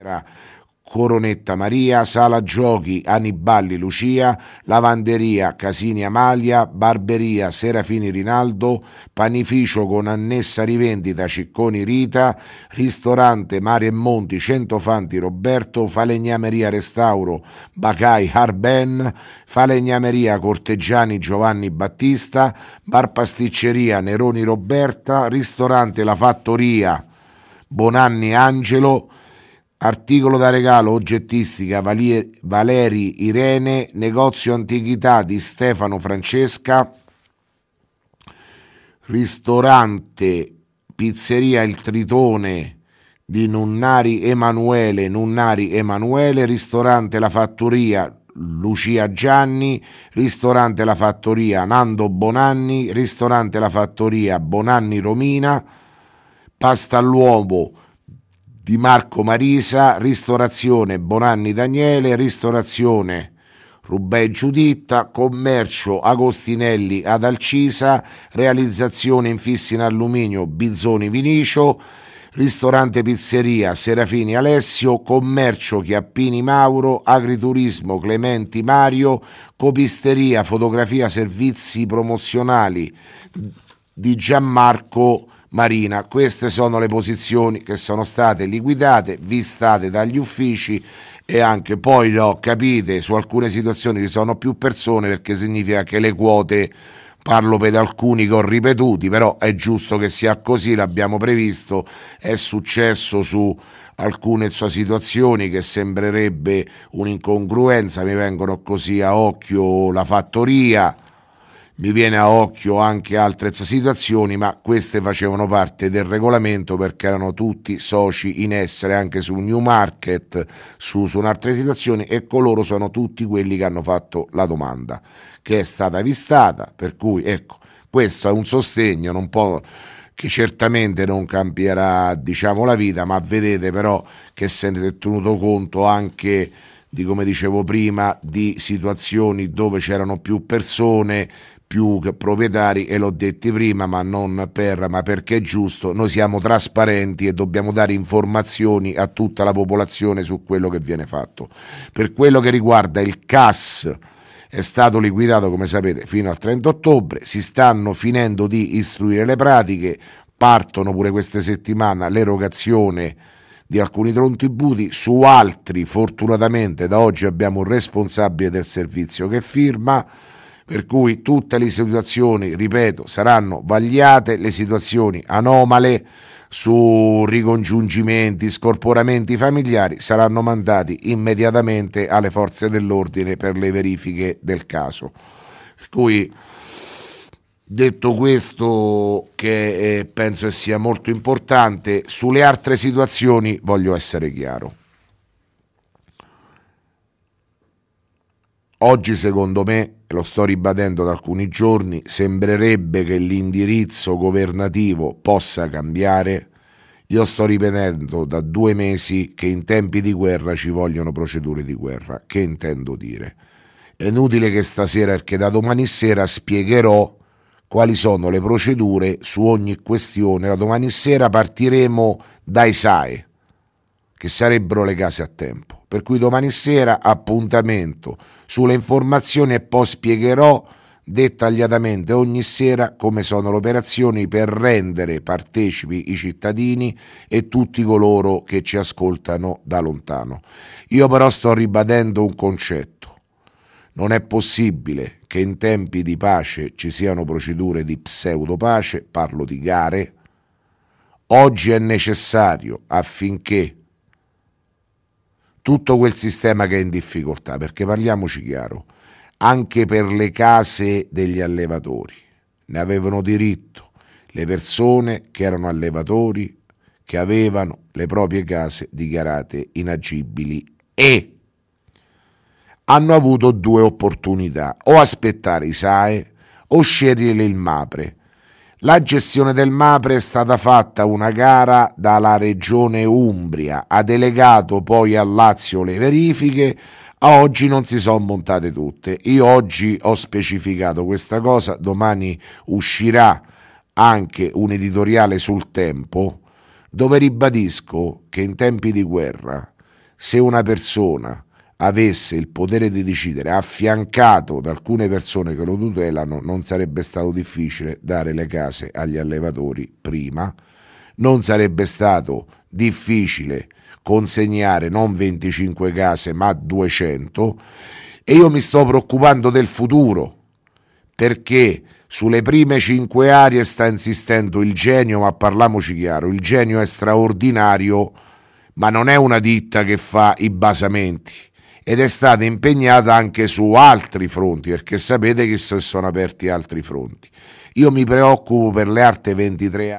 Coronetta Maria, Sala Giochi Aniballi Lucia, Lavanderia Casini Amalia, Barberia Serafini Rinaldo, Panificio con annessa rivendita Cicconi Rita, Ristorante Mari e Monti Centofanti Roberto, Falegnameria Restauro Bacai Harben, Falegnameria Corteggiani Giovanni Battista, Bar Pasticceria Neroni Roberta, Ristorante La Fattoria Bonanni Angelo, articolo da regalo oggettistica Valeri Irene, negozio antichità di Stefano Francesca, ristorante pizzeria Il Tritone di Nunnari Emanuele, ristorante La Fattoria Lucia Gianni, ristorante La Fattoria Nando Bonanni, ristorante La Fattoria Bonanni Romina, pasta all'uovo di Marco Marisa, ristorazione Bonanni Daniele, ristorazione Rubè Giuditta, commercio Agostinelli ad Alcisa, realizzazione infissi in alluminio Bizzoni Vinicio, ristorante pizzeria Serafini Alessio, commercio Chiappini Mauro, agriturismo Clementi Mario, copisteria fotografia servizi promozionali di Gianmarco Marina. Queste sono le posizioni che sono state liquidate, vistate dagli uffici, e anche poi capite, su alcune situazioni ci sono più persone, perché significa che le quote, parlo per alcuni che ho ripetuti, però è giusto che sia così, l'abbiamo previsto, è successo su alcune situazioni che sembrerebbe un'incongruenza, mi vengono così a occhio La Fattoria, mi viene a occhio anche altre situazioni, ma queste facevano parte del regolamento perché erano tutti soci in essere anche su Newmarket, su altre situazioni, e coloro sono tutti quelli che hanno fatto la domanda, che è stata vistata, per cui ecco, questo è un sostegno, non può, che certamente non cambierà la vita, ma vedete però che se ne è tenuto conto anche di, come dicevo prima, di situazioni dove c'erano più persone, più che proprietari, e l'ho detti prima, ma perché è giusto, noi siamo trasparenti e dobbiamo dare informazioni a tutta la popolazione su quello che viene fatto. Per quello che riguarda il CAS, è stato liquidato, come sapete, fino al 30 ottobre, si stanno finendo di istruire le pratiche, partono pure queste settimane l'erogazione di alcuni contributi, su altri fortunatamente da oggi abbiamo un responsabile del servizio che firma, per cui tutte le situazioni, ripeto, saranno vagliate, le situazioni anomale su ricongiungimenti, scorporamenti familiari saranno mandati immediatamente alle forze dell'ordine per le verifiche del caso. Per cui, detto questo, che penso sia molto importante, sulle altre situazioni voglio essere chiaro. Oggi, secondo me, lo sto ribadendo da alcuni giorni, sembrerebbe che l'indirizzo governativo possa cambiare. Io sto ripetendo da 2 mesi che in tempi di guerra ci vogliono procedure di guerra. Che intendo dire? È inutile che stasera, perché da domani sera spiegherò quali sono le procedure su ogni questione. Da domani sera partiremo dai SAE, che sarebbero le case a tempo. Per cui domani sera appuntamento sulle informazioni, e poi spiegherò dettagliatamente ogni sera come sono le operazioni per rendere partecipi i cittadini e tutti coloro che ci ascoltano da lontano. Io però sto ribadendo un concetto: non è possibile che in tempi di pace ci siano procedure di pseudopace, parlo di gare. Oggi è necessario, affinché tutto quel sistema che è in difficoltà, perché parliamoci chiaro, anche per le case degli allevatori ne avevano diritto le persone che erano allevatori, che avevano le proprie case dichiarate inagibili, e hanno avuto 2 opportunità: o aspettare i SAE o scegliere il MAPRE. La gestione del MAPRE è stata fatta una gara dalla regione Umbria, ha delegato poi al Lazio le verifiche, a oggi non si sono montate tutte. Io oggi ho specificato questa cosa, domani uscirà anche un editoriale sul Tempo dove ribadisco che in tempi di guerra se una persona avesse il potere di decidere affiancato da alcune persone che lo tutelano, non sarebbe stato difficile dare le case agli allevatori prima, non sarebbe stato difficile consegnare non 25 case ma 200, e io mi sto preoccupando del futuro, perché sulle prime 5 aree sta insistendo il Genio, ma parliamoci chiaro, il Genio è straordinario, ma non è una ditta che fa i basamenti, ed è stata impegnata anche su altri fronti, perché sapete che si sono aperti altri fronti. Io mi preoccupo per le altre 23